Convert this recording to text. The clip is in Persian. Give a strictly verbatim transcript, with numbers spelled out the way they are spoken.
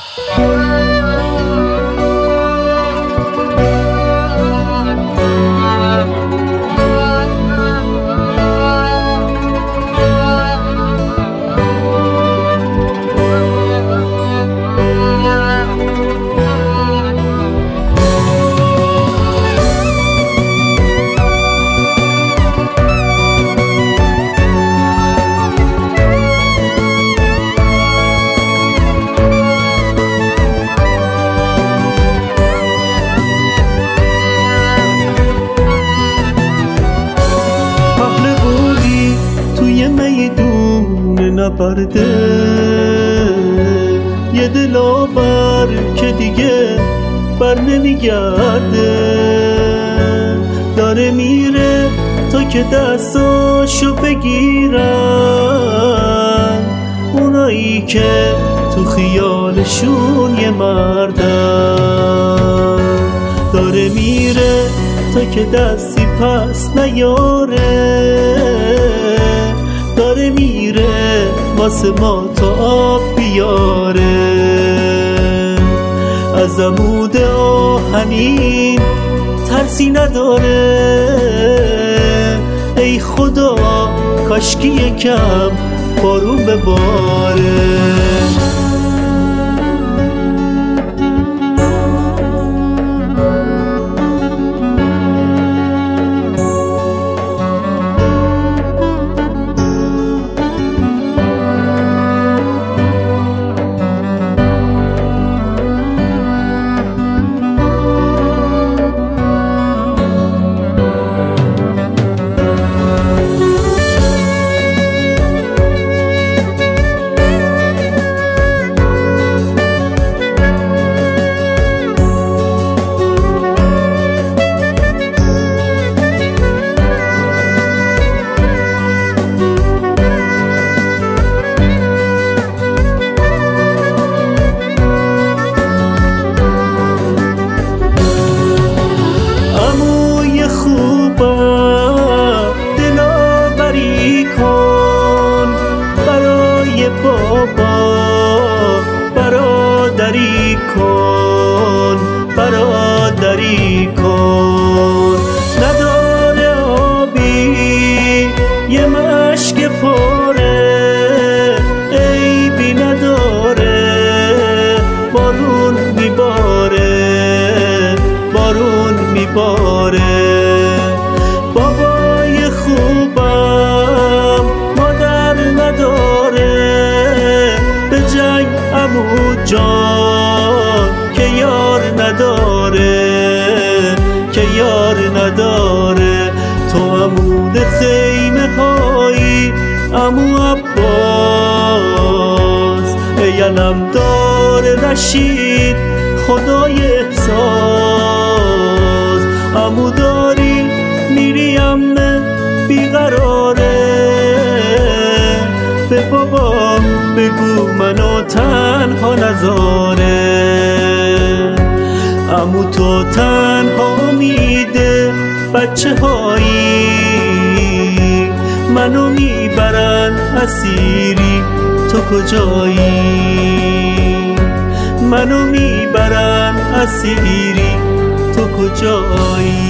نبرده یه دلاور که دیگه بر نمیگرده، داره میره تا که دستاشو بگیرن اونایی که تو خیالشون یه مردن، داره میره تا که دستی پس نیاره، داره میره واسه ما تا آب بیاره. از عمود آهنین ترسی نداره، ای خدا کاشکی یکم بارون بباره. برادری کن برادری کن، نداره آبی یه مشک پاره، عیبی نداره بارون میباره بارون میباره. بابای خوبم مادر نداره، به جنگ عمو جان که یار نداره که یار نداره. تو عمود خیمه هایی عمو عباس، ای علمدار رشید خدای احساس. عمو داری میری امن بیقراره، به بابا بگو منو تنها نذاره. عمو تو تنها امیده بچه هایی، منو میبرن اسیری تو کجایی، منو میبرن اسیری تو کجایی.